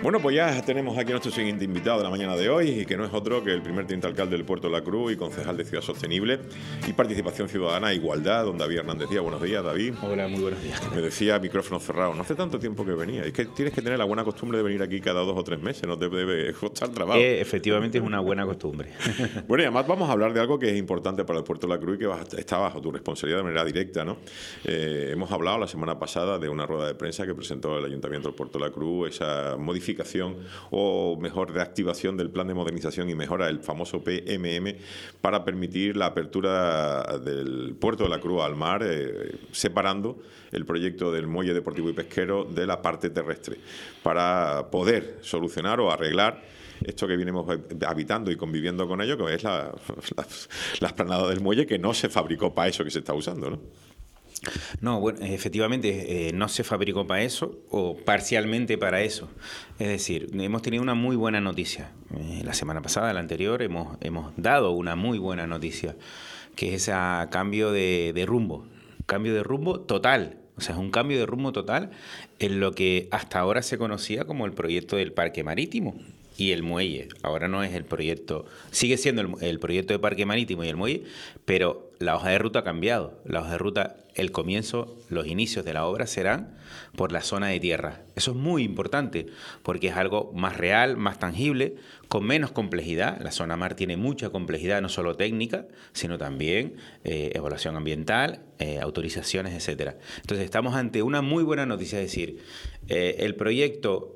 Bueno, pues ya tenemos aquí a nuestro siguiente invitado de la mañana de hoy, y que no es otro que el primer teniente alcalde del Puerto de la Cruz y concejal de Ciudad Sostenible y Participación Ciudadana e Igualdad, don David Hernández Díaz. Buenos días, David. Hola, muy buenos días. Me decía micrófono cerrado, no hace tanto tiempo que venía. Es que tienes que tener la buena costumbre de venir aquí cada 2 o 3 meses, no te debe costar trabajo. Efectivamente es una buena costumbre. Bueno, y además vamos a hablar de algo que es importante para el Puerto de la Cruz y que está bajo tu responsabilidad de manera directa, ¿no? Hemos hablado la semana pasada de una rueda de prensa que presentó el Ayuntamiento del Puerto de la Cruz, esa modificación o mejor reactivación del plan de modernización y mejora, el famoso PMM, para permitir la apertura del Puerto de la Cruz al mar, separando el proyecto del muelle deportivo y pesquero de la parte terrestre, para poder solucionar o arreglar esto que venimos habitando y conviviendo con ello, que es la explanada del muelle, que no se fabricó para eso que se está usando, ¿no? No, bueno, efectivamente no se fabricó para eso o parcialmente para eso. Es decir, hemos tenido una muy buena noticia. La semana pasada, la anterior, hemos dado una muy buena noticia, que es ese cambio de rumbo. Cambio de rumbo total. O sea, es un cambio de rumbo total en lo que hasta ahora se conocía como el proyecto del Parque Marítimo y el muelle. Ahora no es el proyecto, sigue siendo el proyecto de Parque Marítimo y el muelle, pero la hoja de ruta ha cambiado. La hoja de ruta, el comienzo, los inicios de la obra serán por la zona de tierra. Eso es muy importante porque es algo más real, más tangible, con menos complejidad. La zona mar tiene mucha complejidad, no solo técnica, sino también evaluación ambiental, autorizaciones, etcétera. Entonces estamos ante una muy buena noticia, es decir, el proyecto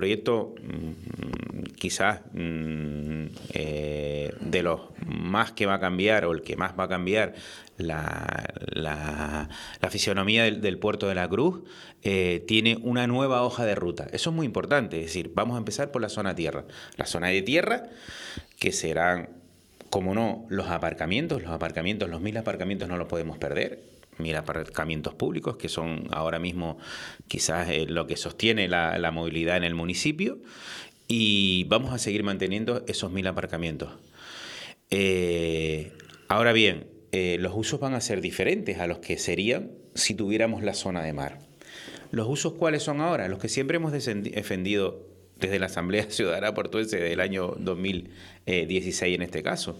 quizás de los más que va a cambiar o el que más va a cambiar la fisionomía del Puerto de la Cruz, tiene una nueva hoja de ruta. Eso es muy importante, es decir, vamos a empezar por la zona tierra. La zona de tierra, que serán, como no, los aparcamientos, los 1000 aparcamientos no los podemos perder. 1000 aparcamientos públicos, que son ahora mismo quizás lo que sostiene la movilidad en el municipio, y vamos a seguir manteniendo esos 1000 aparcamientos. Ahora bien, los usos van a ser diferentes a los que serían si tuviéramos la zona de mar. ¿Los usos cuáles son ahora? Los que siempre hemos defendido desde la Asamblea Ciudadana Portuense del año 2016 en este caso.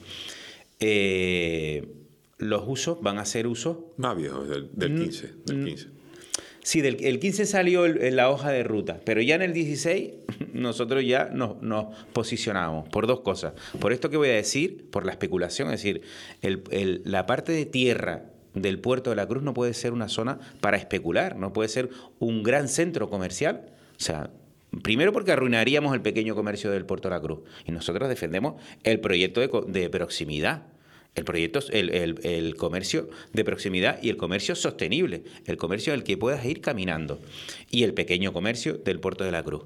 Los usos van a ser usos más viejos, del 15. Sí, el 15 salió la hoja de ruta, pero ya en el 16 nosotros ya nos posicionamos por dos cosas. Por esto que voy a decir, por la especulación, es decir, la parte de tierra del Puerto de la Cruz no puede ser una zona para especular, no puede ser un gran centro comercial. O sea, primero porque arruinaríamos el pequeño comercio del Puerto de la Cruz, y nosotros defendemos el proyecto de proximidad. El proyecto, el comercio de proximidad y el comercio sostenible, el comercio al que puedas ir caminando, y el pequeño comercio del Puerto de la Cruz.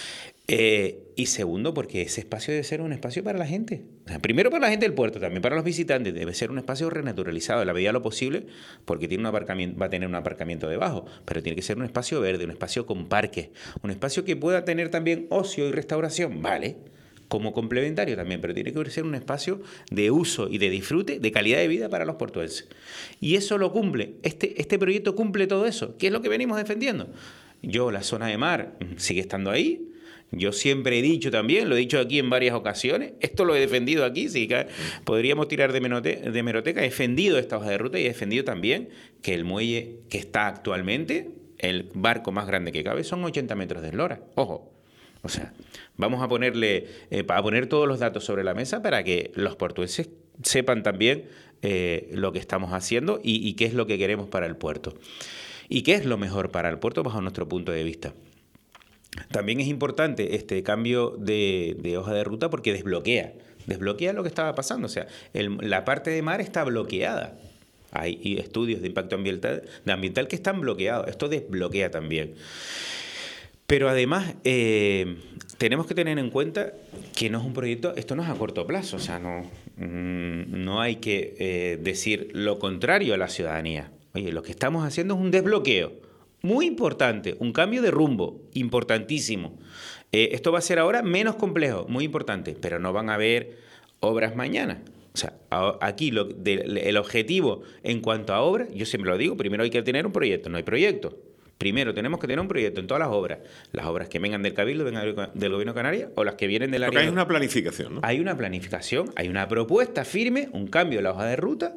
Y segundo, porque ese espacio debe ser un espacio para la gente. O sea, primero para la gente del puerto, también para los visitantes. Debe ser un espacio renaturalizado, en la medida de lo posible, porque va a tener un aparcamiento debajo, pero tiene que ser un espacio verde, un espacio con parques, un espacio que pueda tener también ocio y restauración, ¿vale?, como complementario también, pero tiene que ser un espacio de uso y de disfrute, de calidad de vida para los portuenses. Y eso lo cumple, este proyecto cumple todo eso, que es lo que venimos defendiendo. La zona de mar sigue estando ahí. Yo siempre he dicho también, lo he dicho aquí en varias ocasiones, esto lo he defendido aquí, sí, podríamos tirar de hemeroteca, he defendido esta hoja de ruta y he defendido también que el muelle que está actualmente, el barco más grande que cabe, son 80 metros de eslora. Ojo. O sea, vamos a poner todos los datos sobre la mesa para que los portuenses sepan también lo que estamos haciendo y qué es lo que queremos para el puerto. Y qué es lo mejor para el puerto bajo nuestro punto de vista. También es importante este cambio de hoja de ruta porque desbloquea lo que estaba pasando. O sea, la parte de mar está bloqueada. Hay estudios de impacto ambiental que están bloqueados. Esto desbloquea también. Pero además tenemos que tener en cuenta que no es un proyecto, esto no es a corto plazo, o sea, no hay que decir lo contrario a la ciudadanía. Oye, lo que estamos haciendo es un desbloqueo muy importante, un cambio de rumbo importantísimo. Esto va a ser ahora menos complejo, muy importante, pero no van a haber obras mañana. O sea, aquí el objetivo en cuanto a obras, yo siempre lo digo, primero hay que tener un proyecto, no hay proyecto. Primero, tenemos que tener un proyecto en todas las obras que vengan del Cabildo, vengan del Gobierno de Canarias o las que vienen del área. Porque hay una planificación, ¿no? Hay una planificación, hay una propuesta firme, un cambio en la hoja de ruta,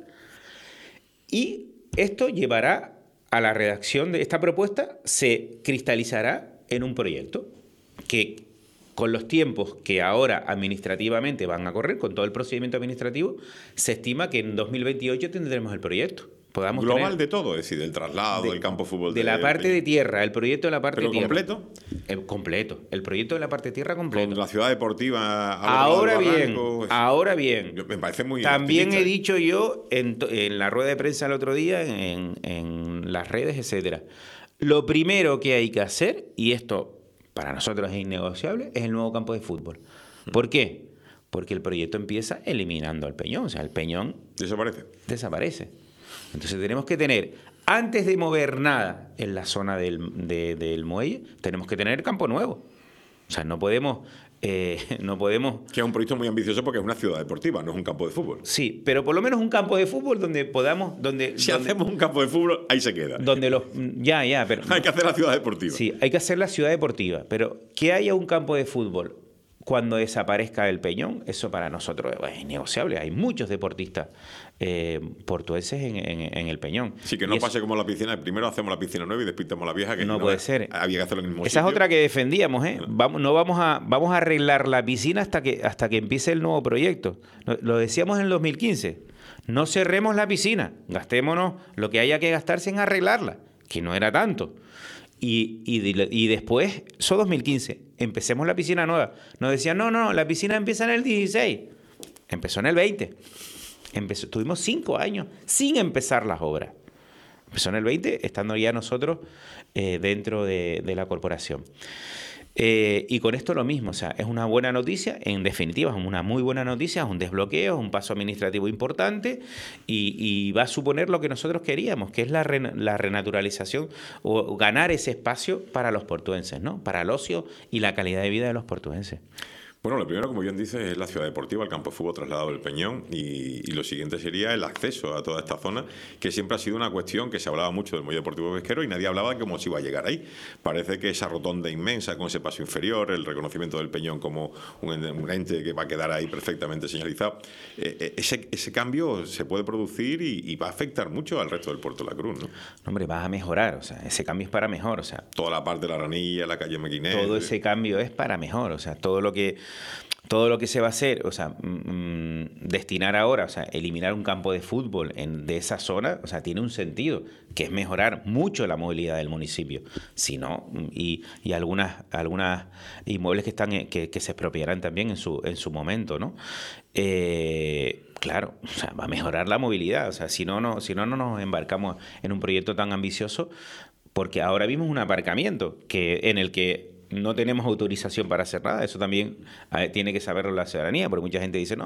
y esto llevará a la redacción de esta propuesta, se cristalizará en un proyecto que, con los tiempos que ahora administrativamente van a correr, con todo el procedimiento administrativo, se estima que en 2028 tendremos el proyecto. Podamos Global tener de todo, es decir, del traslado, del campo de fútbol. de la parte de tierra, el proyecto de la parte de tierra. ¿Completo? Completo. El proyecto de la parte de tierra completo. Con la ciudad deportiva. Ahora bien. Me parece muy. También optimista. he dicho yo en la rueda de prensa el otro día, en las redes, etcétera. Lo primero que hay que hacer, y esto para nosotros es innegociable, es el nuevo campo de fútbol. ¿Por qué? Porque el proyecto empieza eliminando al Peñón. O sea, el Peñón desaparece. Entonces tenemos que tener, antes de mover nada en la zona del muelle, tenemos que tener campo nuevo. O sea, no podemos... Que es un proyecto muy ambicioso porque es una ciudad deportiva, no es un campo de fútbol. Sí, pero por lo menos un campo de fútbol donde podamos... Si hacemos un campo de fútbol, ahí se queda. Donde pero... Hay que hacer la ciudad deportiva. Sí, hay que hacer la ciudad deportiva, pero que haya un campo de fútbol cuando desaparezca el Peñón, eso para nosotros es innegociable. Hay muchos deportistas portuenses en el Peñón. Sí, que no pase como la piscina. Primero hacemos la piscina nueva y después pintamos la vieja. Que no puede ser. Había que hacerlo en el mismo Esa sitio. es otra que defendíamos, ¿eh? Vamos a arreglar la piscina hasta que empiece el nuevo proyecto. Lo decíamos en el 2015. No cerremos la piscina. Gastémonos lo que haya que gastarse en arreglarla, que no era tanto. Y después, eso 2015, empecemos la piscina nueva. Nos decían, no, la piscina empieza en el 16. Empezó en el 20. Tuvimos 5 años sin empezar las obras. Empezó en el 20, estando ya nosotros dentro de la corporación. Y con esto lo mismo, o sea, es una buena noticia, en definitiva es una muy buena noticia, es un desbloqueo, es un paso administrativo importante y va a suponer lo que nosotros queríamos, que es la renaturalización o ganar ese espacio para los portuenses, ¿no? Para el ocio y la calidad de vida de los portuenses. Bueno, lo primero, como bien dices, es la ciudad deportiva, el campo de fútbol trasladado del Peñón, y lo siguiente sería el acceso a toda esta zona, que siempre ha sido una cuestión que se hablaba mucho del muelle deportivo pesquero y nadie hablaba de cómo se iba a llegar ahí. Parece que esa rotonda inmensa con ese paso inferior, el reconocimiento del Peñón como un ente que va a quedar ahí perfectamente señalizado, ese cambio se puede producir y va a afectar mucho al resto del Puerto de la Cruz, ¿no? Hombre, va a mejorar, o sea, ese cambio es para mejor, o sea... Toda la parte de la Ranilla, la calle Mequinés... Todo ese cambio es para mejor, o sea, todo lo que se va a hacer, o sea, destinar ahora, o sea, eliminar un campo de fútbol de esa zona, o sea, tiene un sentido, que es mejorar mucho la movilidad del municipio. Si no, y algunas inmuebles que se expropiarán también en su momento, ¿no? Claro, o sea, va a mejorar la movilidad, o sea, si no nos embarcamos en un proyecto tan ambicioso, porque ahora vimos un aparcamiento en el que no tenemos autorización para hacer nada. Eso también tiene que saberlo la ciudadanía, porque mucha gente dice,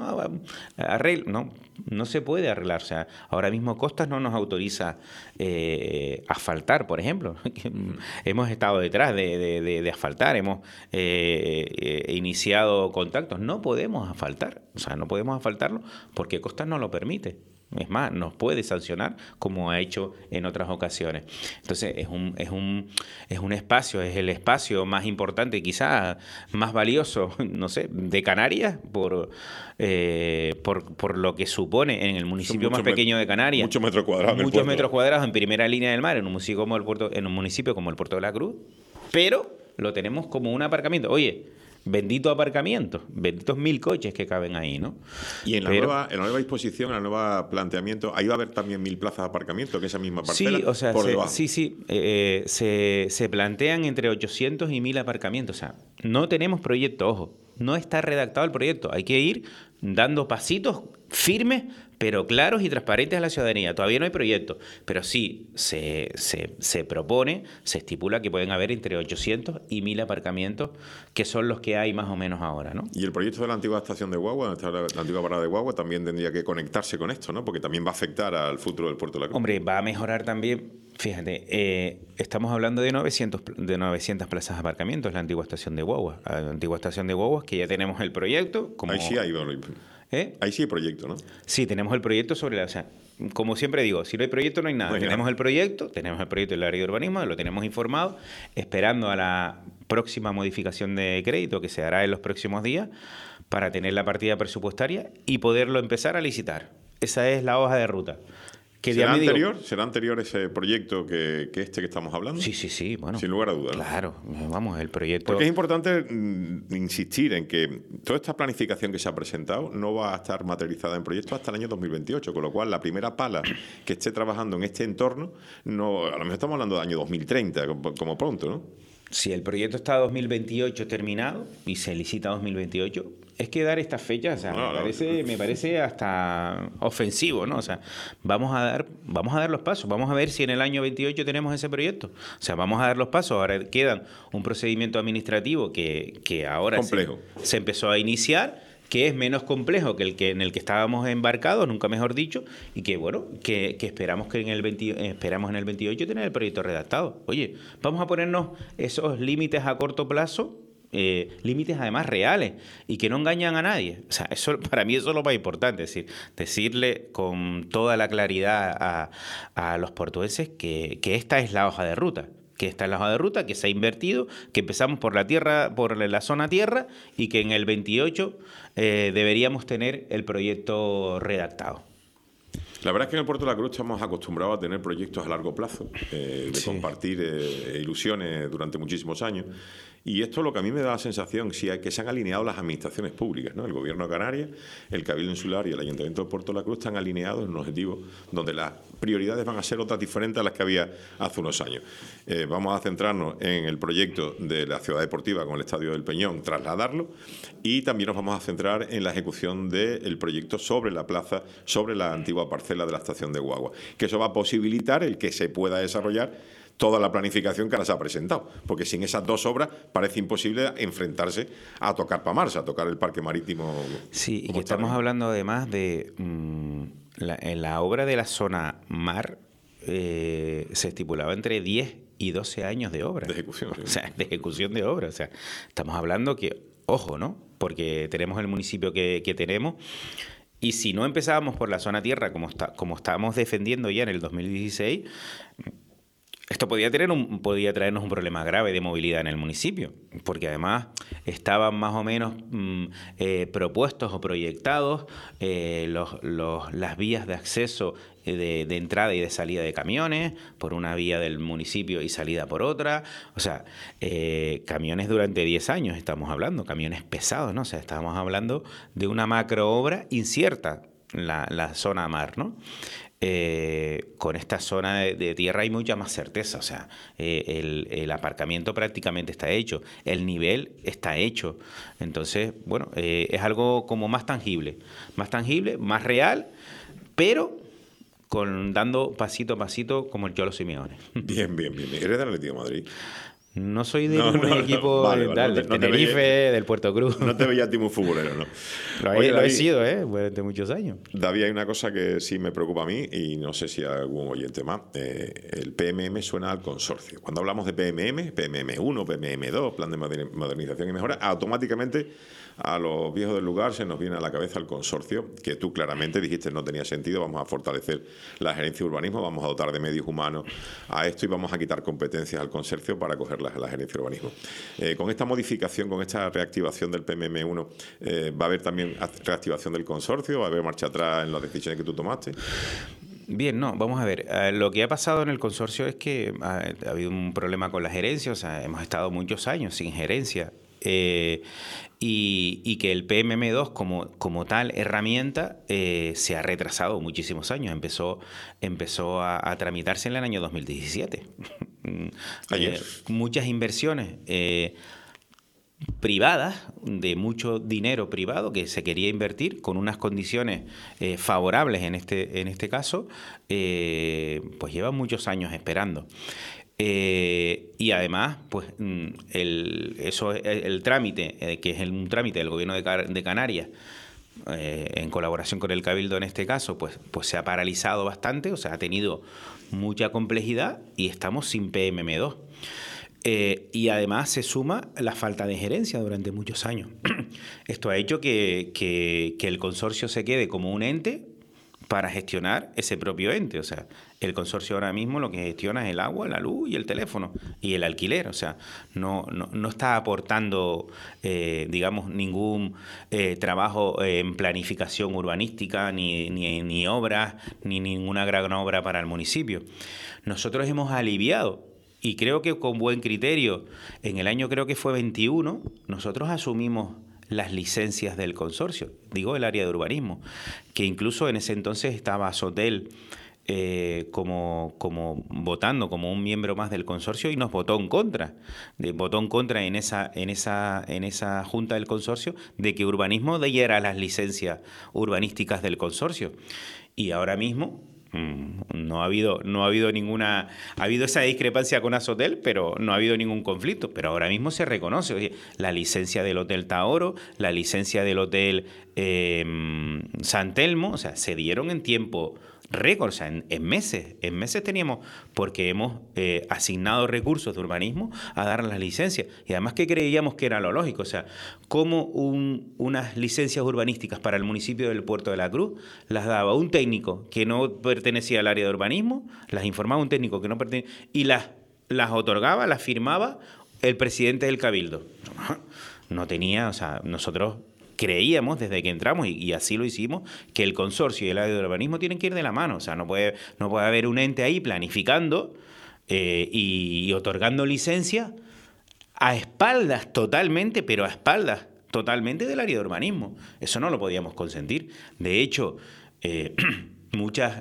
no se puede arreglar. O sea, ahora mismo Costas no nos autoriza asfaltar, por ejemplo. Hemos estado detrás de asfaltar, hemos iniciado contactos. No podemos asfaltar, o sea, no podemos asfaltarlo porque Costas no lo permite. Es más, nos puede sancionar como ha hecho en otras ocasiones. Entonces, es un espacio, es el espacio más importante, quizás más valioso, no sé, de Canarias, por lo que supone en el municipio más pequeño de Canarias. Muchos metros cuadrados. Muchos metros cuadrados en primera línea del mar, en un municipio como el Puerto de la Cruz, pero lo tenemos como un aparcamiento. Oye, bendito aparcamiento, benditos 1000 coches que caben ahí, ¿no? Y en la nueva disposición, en el nuevo planteamiento, ahí va a haber también 1000 plazas de aparcamiento, que esa misma parcela. Sí, o sea, por debajo. se plantean entre 800 y 1000 aparcamientos. O sea, no tenemos proyecto, ojo, no está redactado el proyecto. Hay que ir dando pasitos firmes, pero claros y transparentes a la ciudadanía. Todavía no hay proyecto, pero sí se propone, se estipula que pueden haber entre 800 y 1000 aparcamientos, que son los que hay más o menos ahora, ¿no? Y el proyecto de la antigua estación de guagua, donde está la antigua parada de guagua, también tendría que conectarse con esto, ¿no? Porque también va a afectar al futuro del Puerto de la Cruz. Hombre, va a mejorar también. Fíjate, estamos hablando de 900 plazas de aparcamientos, la antigua estación de guagua. La antigua estación de guaguas, que ya tenemos el proyecto. Ahí sí hay, ahí sí hay proyecto, ¿no? Sí, tenemos el proyecto o sea, como siempre digo, si no hay proyecto no hay nada. No hay tenemos nada. el proyecto del área de urbanismo, lo tenemos informado, esperando a la próxima modificación de crédito que se hará en los próximos días para tener la partida presupuestaria y poderlo empezar a licitar. Esa es la hoja de ruta. Que ¿Será ya me digo, anterior ese proyecto que este que estamos hablando? sí, bueno. Sin lugar a dudas, ¿no? Claro, vamos, el proyecto... Porque es importante insistir en que toda esta planificación que se ha presentado no va a estar materializada en proyectos hasta el año 2028, con lo cual la primera pala que esté trabajando en este entorno, no, a lo mejor estamos hablando del año 2030, como pronto, ¿no? Si el proyecto está 2028 terminado y se licita 2028, es que dar estas fechas, o sea, me parece hasta ofensivo, ¿no? O sea, vamos a dar los pasos, vamos a ver si en el año 28 tenemos ese proyecto. O sea, vamos a dar los pasos. Ahora quedan un procedimiento administrativo que ahora se empezó a iniciar, que es menos complejo que en el que estábamos embarcados, nunca mejor dicho, y que bueno, que esperamos que esperamos en el 28 tener el proyecto redactado. Oye, vamos a ponernos esos límites a corto plazo, límites además reales y que no engañan a nadie. O sea, eso, para mí eso es lo más importante, es decir, decirle con toda la claridad a los portugueses que esta es la hoja de ruta. Que esta es la hoja de ruta, que se ha invertido, que empezamos por la zona tierra y que en el 28 deberíamos tener el proyecto redactado. La verdad es que en el Puerto de la Cruz estamos acostumbrados a tener proyectos a largo plazo, de compartir ilusiones durante muchísimos años. Y esto es lo que a mí me da la sensación, que se han alineado las administraciones públicas, ¿no? El Gobierno de Canarias, el Cabildo Insular y el Ayuntamiento de Puerto de la Cruz están alineados en un objetivo donde las prioridades van a ser otras diferentes a las que había hace unos años. Vamos a centrarnos en el proyecto de la ciudad deportiva con el Estadio del Peñón, trasladarlo, y también nos vamos a centrar en la ejecución del proyecto sobre la plaza, sobre la antigua parcela de la estación de guagua, que eso va a posibilitar el que se pueda desarrollar toda la planificación que ahora se ha presentado, porque sin esas dos obras parece imposible enfrentarse a tocar Pamarsa, a tocar el parque marítimo. Sí, y que estamos hablando además de en la obra de la zona mar se estipulaba entre 10 y 12 años de obra. De ejecución. Sí. O sea, de ejecución de obra. O sea, estamos hablando que, ojo, ¿no? Porque tenemos el municipio que tenemos. Y si no empezábamos por la zona tierra, como estábamos defendiendo ya en el 2016, esto podía traernos un problema grave de movilidad en el municipio, porque además estaban más o menos propuestos o proyectados las vías de acceso de entrada y de salida de camiones, por una vía del municipio y salida por otra. O sea, camiones durante 10 años estamos hablando, camiones pesados, ¿no? O sea, estamos hablando de una macroobra incierta, la zona mar, ¿no? Con esta zona de tierra hay mucha más certeza, o sea, el aparcamiento prácticamente está hecho, el nivel está hecho, entonces, bueno, es algo como más tangible, más real, pero dando pasito a pasito como el Cholo Simeone. Bien. ¿Eres del Atlético de Madrid? No soy de ningún equipo del Tenerife, del Puerto Cruz. No te veía a ti muy futbolero, ¿no? Lo he sido, durante muchos años. David, hay una cosa que sí me preocupa a mí y no sé si a algún oyente más. El PMM suena al consorcio. Cuando hablamos de PMM, PMM1, PMM2, Plan de Modernización y Mejora, automáticamente a los viejos del lugar se nos viene a la cabeza el consorcio, que tú claramente dijiste no tenía sentido. Vamos a fortalecer la gerencia de urbanismo, vamos a dotar de medios humanos a esto y vamos a quitar competencias al consorcio para coger la gerencia de urbanismo. Con esta modificación, con esta reactivación del PMM1, ¿va a haber también reactivación del consorcio? ¿Va a haber marcha atrás en las decisiones que tú tomaste? Bien, no, vamos a ver. Lo que ha pasado en el consorcio es que ha habido un problema con la gerencia, o sea, hemos estado muchos años sin gerencia. Y que el PMM2 como tal herramienta se ha retrasado muchísimos años. Empezó a tramitarse en el año 2017. Muchas inversiones privadas, de mucho dinero privado que se quería invertir con unas condiciones favorables en este caso, pues llevan muchos años esperando. Y además, pues el trámite, que es un trámite del Gobierno de Canarias, en colaboración con el Cabildo en este caso, pues se ha paralizado bastante, o sea, ha tenido mucha complejidad y estamos sin PMM2. Y además se suma la falta de gerencia durante muchos años. Esto ha hecho que el consorcio se quede como un ente para gestionar ese propio ente. O sea, el consorcio ahora mismo lo que gestiona es el agua, la luz y el teléfono y el alquiler. O sea, no está aportando, digamos, ningún trabajo en planificación urbanística, ni obras, ni ninguna gran obra para el municipio. Nosotros hemos aliviado, y creo que con buen criterio, en el año creo que fue 21, nosotros asumimos las licencias del consorcio, digo el área de urbanismo, que incluso en ese entonces estaba Sotel como votando como un miembro más del consorcio y nos votó en contra. Votó en contra en esa junta del consorcio de que urbanismo diera las licencias urbanísticas del consorcio. Y ahora mismo no ha habido ninguna... Ha habido esa discrepancia con Asotel, pero no ha habido ningún conflicto. Pero ahora mismo se reconoce. Oye, la licencia del Hotel Taoro, la licencia del Hotel San Telmo, o sea, se dieron en tiempo récord, o sea, en meses. En meses teníamos, porque hemos asignado recursos de urbanismo a dar las licencias. Y además que creíamos que era lo lógico. O sea, como unas licencias urbanísticas para el municipio del Puerto de la Cruz las daba un técnico que no pertenecía al área de urbanismo, las informaba un técnico que no pertenecía, y las otorgaba, las firmaba el presidente del Cabildo. No tenía, o sea, nosotros creíamos desde que entramos, y así lo hicimos, que el consorcio y el área de urbanismo tienen que ir de la mano. O sea, no puede haber un ente ahí planificando y otorgando licencia a espaldas totalmente, pero a espaldas totalmente del área de urbanismo. Eso no lo podíamos consentir. De hecho, muchas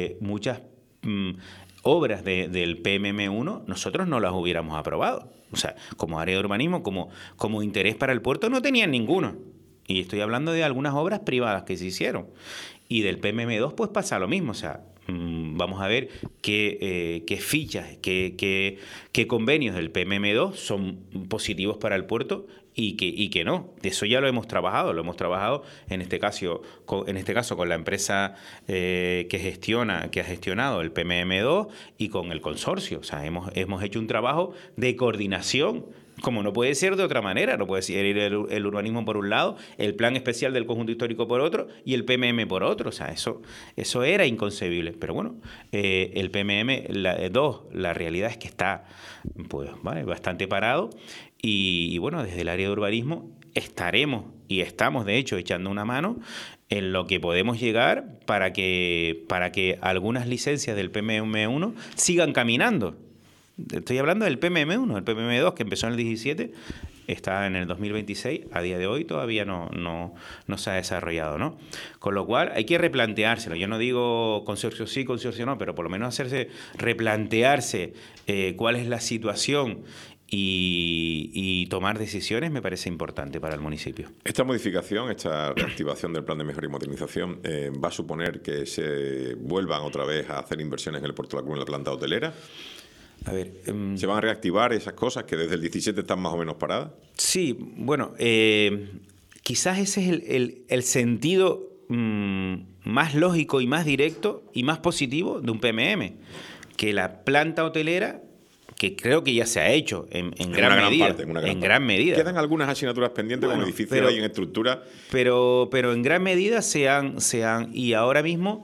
obras del PMM1 nosotros no las hubiéramos aprobado. O sea, como área de urbanismo, como interés para el puerto, no tenían ninguno. Y estoy hablando de algunas obras privadas que se hicieron. Y del PMM2 pues pasa lo mismo. O sea, vamos a ver qué fichas, qué convenios del PMM2 son positivos para el puerto y que no. De eso ya lo hemos trabajado en este caso con la empresa que ha gestionado el PMM2 y con el consorcio. O sea, hemos hecho un trabajo de coordinación, como no puede ser de otra manera. No puede ser el urbanismo por un lado, el plan especial del conjunto histórico por otro y el PMM por otro. O sea, eso era inconcebible. Pero bueno, el PMM2, la realidad es que está pues, bastante parado. Y bueno, desde el área de urbanismo estaremos y estamos, de hecho, echando una mano en lo que podemos llegar para que algunas licencias del PMM1 sigan caminando. Estoy hablando del PMM1, el PMM2 que empezó en el 17, está en el 2026, a día de hoy todavía no se ha desarrollado, ¿no? Con lo cual hay que replanteárselo. Yo no digo consorcio sí, consorcio no, pero por lo menos replantearse cuál es la situación y tomar decisiones me parece importante para el municipio. Esta modificación, esta reactivación del plan de mejora y modernización va a suponer que se vuelvan otra vez a hacer inversiones en el Puerto de la Cruz, en la planta hotelera. A ver, ¿se van a reactivar esas cosas que desde el 17 están más o menos paradas? Sí, bueno, quizás ese es el sentido más lógico y más directo y más positivo de un PMM, que la planta hotelera, que creo que ya se ha hecho en gran medida. Quedan algunas asignaturas pendientes, como edificios y en estructura. Pero en gran medida se han y ahora mismo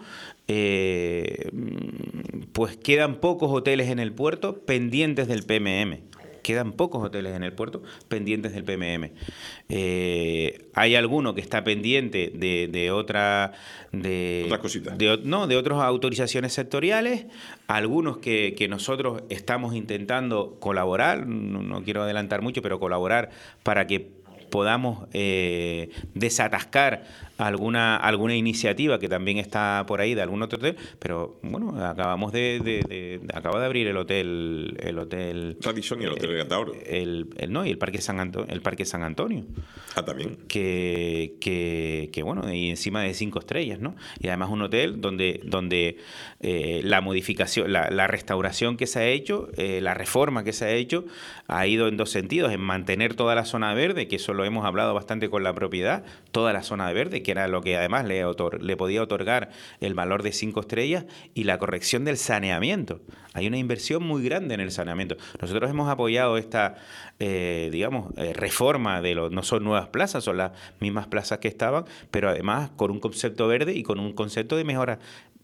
pues quedan pocos hoteles en el puerto pendientes del PMM. Quedan pocos hoteles en el puerto pendientes del PMM. Hay alguno que está pendiente de otras cositas. De otras autorizaciones sectoriales, algunos que nosotros estamos intentando colaborar, no quiero adelantar mucho, pero colaborar para que podamos desatascar alguna iniciativa que también está por ahí de algún otro hotel, pero bueno, acaba de abrir el hotel Radisson y el hotel Tauro. Y el Parque San Antonio. También. Que bueno, y encima de 5 estrellas, ¿no? Y además un hotel donde la modificación, la restauración que se ha hecho, la reforma que se ha hecho, ha ido en dos sentidos: en mantener toda la zona verde, que eso lo hemos hablado bastante con la propiedad, toda la zona verde, que era lo que además le podía otorgar el valor de 5 estrellas, y la corrección del saneamiento. Hay una inversión muy grande en el saneamiento. Nosotros hemos apoyado esta, reforma no son nuevas plazas, son las mismas plazas que estaban, pero además con un concepto verde y con un concepto de mejora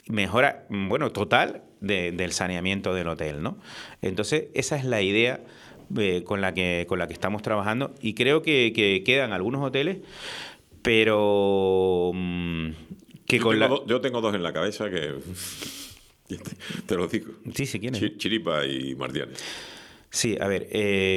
total del saneamiento del hotel, ¿no? Entonces, esa es la idea con la que estamos trabajando, y creo que quedan algunos hoteles, pero yo tengo dos en la cabeza que te lo digo. Sí, sí, ¿quién es? Chiripa y Martianes. Sí, a ver,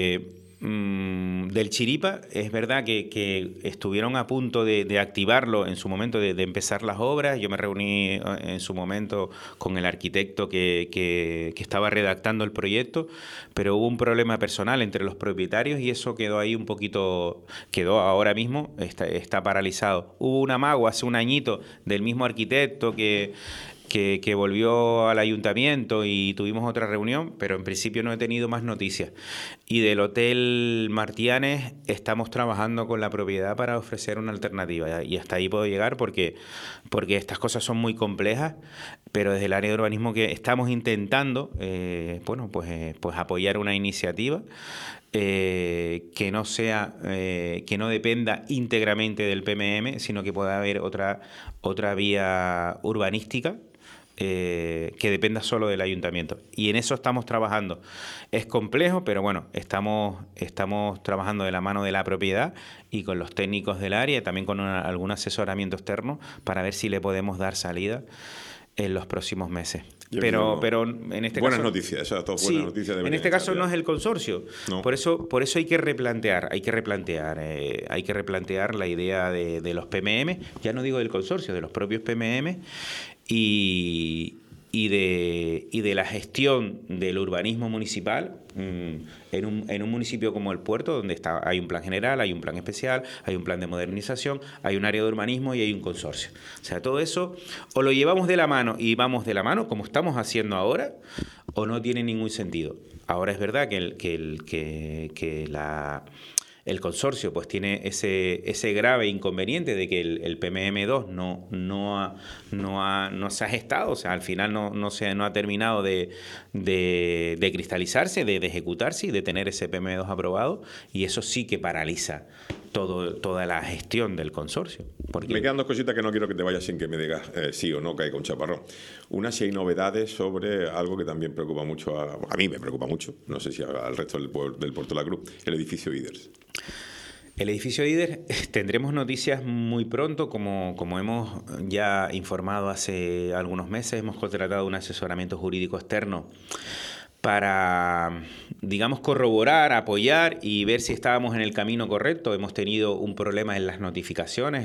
del Chiripa es verdad que estuvieron a punto de activarlo en su momento, de empezar las obras. Yo me reuní en su momento con el arquitecto que estaba redactando el proyecto, pero hubo un problema personal entre los propietarios y eso quedó ahí un poquito, quedó ahora mismo, está paralizado. Hubo un amago hace un añito del mismo arquitecto que volvió al ayuntamiento y tuvimos otra reunión, pero en principio no he tenido más noticias. Y del Hotel Martianes estamos trabajando con la propiedad para ofrecer una alternativa, y hasta ahí puedo llegar porque estas cosas son muy complejas, pero desde el área de urbanismo que estamos intentando pues apoyar una iniciativa que no dependa íntegramente del PMM, sino que pueda haber otra vía urbanística que dependa solo del ayuntamiento. Y en eso estamos trabajando. Es complejo, pero bueno, estamos trabajando de la mano de la propiedad y con los técnicos del área, también con algún asesoramiento externo, para ver si le podemos dar salida en los próximos meses. Pero en este buenas caso, noticias, esas dos buenas noticias. En este caso no es el consorcio. No. Por eso hay que replantear la idea de los PMM, ya no digo del consorcio, de los propios PMM, y de la gestión del urbanismo municipal en un municipio como el Puerto, donde hay un plan general, hay un plan especial, hay un plan de modernización, hay un área de urbanismo y hay un consorcio. O sea, todo eso o lo llevamos de la mano y vamos de la mano, como estamos haciendo ahora, o no tiene ningún sentido. Ahora es verdad que el consorcio pues tiene ese grave inconveniente de que el PMM2 no se ha gestado, o sea, al final no ha terminado de cristalizarse, de ejecutarse y de tener ese PMM2 aprobado, y eso sí que paraliza toda la gestión del consorcio. Porque me quedan dos cositas que no quiero que te vayas sin que me digas sí o no, cae con chaparrón. Una, si hay novedades sobre algo que también preocupa mucho, a mí me preocupa mucho, no sé si al resto del Puerto de la Cruz, el edificio IDERS. El edificio IDER, tendremos noticias muy pronto, como hemos ya informado hace algunos meses. Hemos contratado un asesoramiento jurídico externo para, digamos, corroborar, apoyar y ver si estábamos en el camino correcto. Hemos tenido un problema en las notificaciones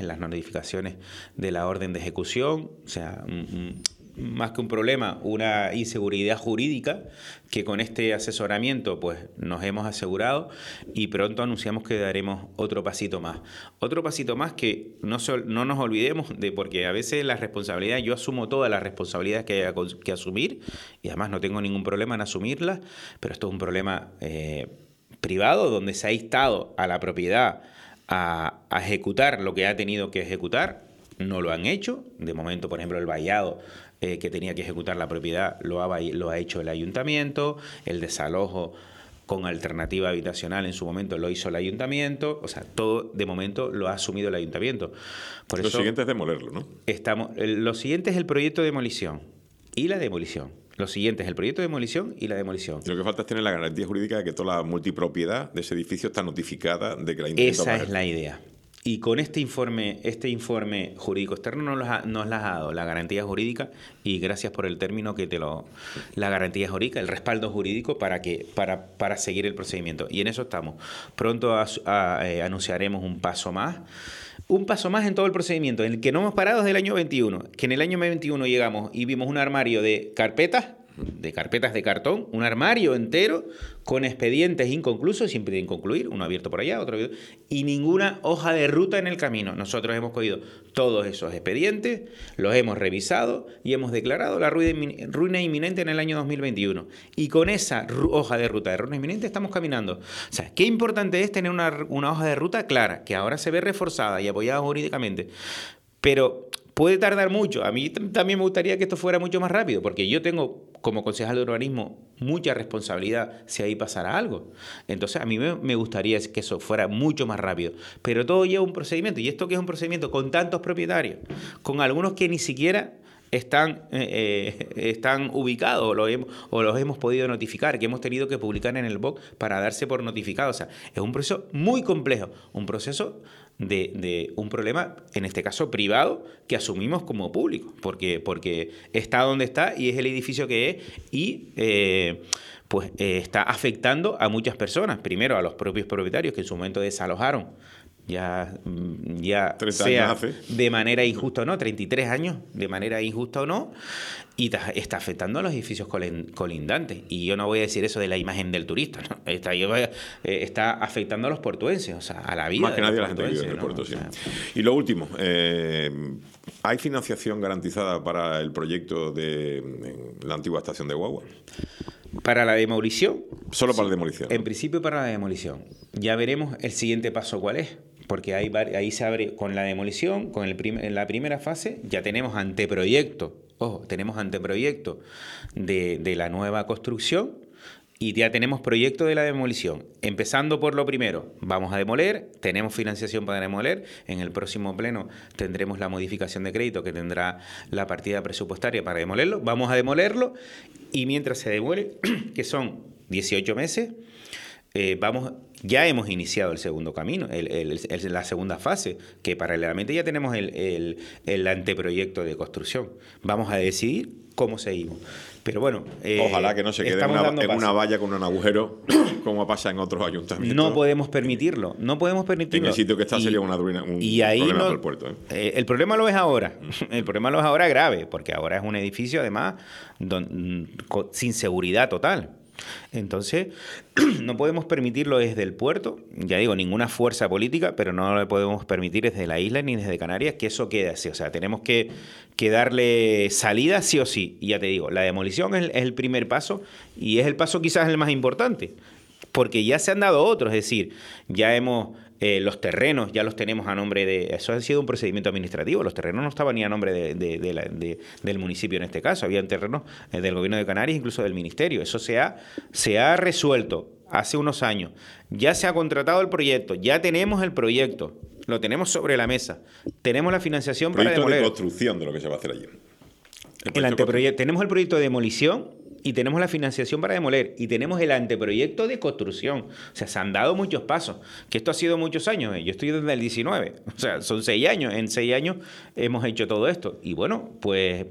de la orden de ejecución, o sea, más que un problema, una inseguridad jurídica que con este asesoramiento pues nos hemos asegurado, y pronto anunciamos que daremos otro pasito más. Otro pasito más que no nos olvidemos de, porque a veces la responsabilidad, yo asumo todas las responsabilidades que haya que asumir, y además no tengo ningún problema en asumirlas, pero esto es un problema privado donde se ha instado a la propiedad a ejecutar lo que ha tenido que ejecutar. No lo han hecho. De momento, por ejemplo, el vallado que tenía que ejecutar la propiedad lo ha hecho el ayuntamiento. El desalojo con alternativa habitacional en su momento lo hizo el ayuntamiento. O sea, todo de momento lo ha asumido el ayuntamiento. Lo siguiente es demolerlo, ¿no? Lo siguiente es el proyecto de demolición y la demolición. Lo siguiente es el proyecto de demolición y la demolición. Y lo que falta es tener la garantía jurídica de que toda la multipropiedad de ese edificio está notificada de que la ayuntamiento Esa es la idea. Y con este informe jurídico externo nos la ha dado la garantía jurídica, y gracias por el término la garantía jurídica, el respaldo jurídico para seguir el procedimiento. Y en eso estamos. Pronto anunciaremos un paso más en todo el procedimiento, en el que no hemos parado desde el año 21, que en el año 21 llegamos y vimos un armario de carpetas de cartón, un armario entero con expedientes inconclusos, siempre de concluir, uno abierto por allá, otro abierto, y ninguna hoja de ruta en el camino. Nosotros hemos cogido todos esos expedientes, los hemos revisado y hemos declarado la ruina inminente en el año 2021. Y con esa hoja de ruta de ruina inminente estamos caminando. O sea, qué importante es tener una hoja de ruta clara, que ahora se ve reforzada y apoyada jurídicamente, Pero puede tardar mucho. A mí también me gustaría que esto fuera mucho más rápido, porque yo tengo, como concejal de urbanismo, mucha responsabilidad si ahí pasara algo. Entonces, a mí me gustaría que eso fuera mucho más rápido. Pero todo lleva un procedimiento. ¿Y esto qué es un procedimiento? Con tantos propietarios, con algunos que ni siquiera están ubicados o los hemos podido notificar, que hemos tenido que publicar en el BOC para darse por notificados. O sea, es un proceso muy complejo, un proceso de un problema, en este caso privado, que asumimos como público, porque está donde está y es el edificio que es y está afectando a muchas personas. Primero a los propios propietarios que en su momento desalojaron, ya sea de manera injusta o no, 33 años de manera injusta o no, y está afectando a los edificios colindantes. Y yo no voy a decir eso de la imagen del turista, ¿no? Está afectando a los portuenses, o sea, a la vida. Más que nadie a la gente que vive en el puerto, sí. Y lo último, ¿hay financiación garantizada para el proyecto de la antigua estación de guagua? Para la demolición. Solo para la demolición. En principio para la demolición. Ya veremos el siguiente paso cuál es. Porque ahí se abre con la demolición, en la primera fase, ya tenemos anteproyecto. Ojo, tenemos anteproyecto de la nueva construcción y ya tenemos proyecto de la demolición. Empezando por lo primero, vamos a demoler, tenemos financiación para demoler. En el próximo pleno tendremos la modificación de crédito que tendrá la partida presupuestaria para demolerlo. Vamos a demolerlo y mientras se demuele, que son 18 meses, ya hemos iniciado el segundo camino, la segunda fase, que paralelamente ya tenemos el anteproyecto de construcción. Vamos a decidir cómo seguimos. Pero bueno, ojalá que no se quede en una valla con un agujero, como pasa en otros ayuntamientos. No podemos permitirlo, no podemos permitirlo. En el sitio que está sería una ruina, un problema para el puerto. El problema lo es ahora, el problema lo es ahora grave, porque ahora es un edificio además sin seguridad total. Entonces, no podemos permitirlo desde el puerto, ya digo, ninguna fuerza política, pero no lo podemos permitir desde la isla ni desde Canarias que eso quede así. O sea, tenemos que darle salida sí o sí. Y ya te digo, la demolición es el primer paso y es el paso quizás el más importante, porque ya se han dado otros, es decir, ya hemos... los terrenos ya los tenemos a nombre de... Eso ha sido un procedimiento administrativo. Los terrenos no estaban ni a nombre del municipio en este caso. Habían terrenos del Gobierno de Canarias, incluso del Ministerio. Eso se ha resuelto hace unos años. Ya se ha contratado el proyecto. Ya tenemos el proyecto. Lo tenemos sobre la mesa. Tenemos la financiación para demoler. Proyecto de construcción de lo que se va a hacer allí. Tenemos el proyecto de demolición y tenemos la financiación para demoler y tenemos el anteproyecto de construcción. O sea, se han dado muchos pasos, que esto ha sido muchos años. Yo estoy desde el 19, o sea, son 6 años. En 6 años hemos hecho todo esto. Y bueno, pues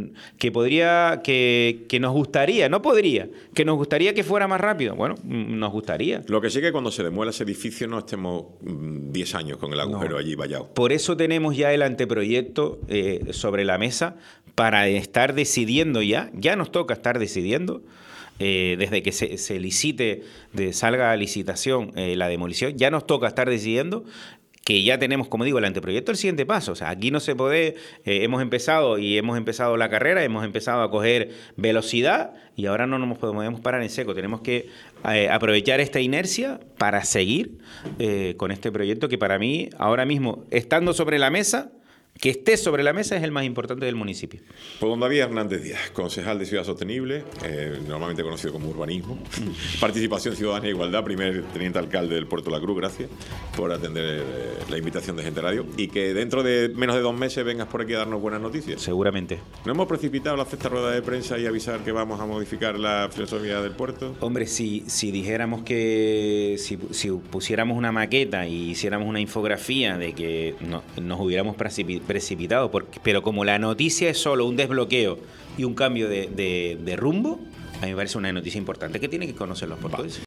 que nos gustaría, no podría, que nos gustaría que fuera más rápido. Bueno, nos gustaría. Lo que sí que cuando se demuela ese edificio no estemos 10 años con el agujero allí vallado. Por eso tenemos ya el anteproyecto sobre la mesa para estar decidiendo ya nos toca estar decidiendo, desde que se licite, salga a licitación la demolición, ya nos toca estar decidiendo que ya tenemos, como digo, el anteproyecto, el siguiente paso. O sea, aquí no se puede, hemos empezado la carrera, hemos empezado a coger velocidad y ahora no nos podemos parar en seco. Tenemos que aprovechar esta inercia para seguir con este proyecto que para mí, ahora mismo, estando sobre la mesa, que esté sobre la mesa es el más importante del municipio. Pues don David Hernández Díaz, concejal de Ciudad Sostenible, normalmente conocido como Urbanismo, Participación Ciudadana e Igualdad, primer teniente alcalde del Puerto de la Cruz. Gracias por atender la invitación de Gente Radio y que dentro de menos de 2 meses vengas por aquí a darnos buenas noticias. Seguramente. ¿No hemos precipitado la sexta rueda de prensa y avisar que vamos a modificar la filosofía del puerto? Hombre, si dijéramos que si pusiéramos una maqueta y hiciéramos una infografía de que nos hubiéramos precipitado, pero como la noticia es solo un desbloqueo y un cambio de rumbo, a mí me parece una noticia importante que tienen que conocer los portugueses.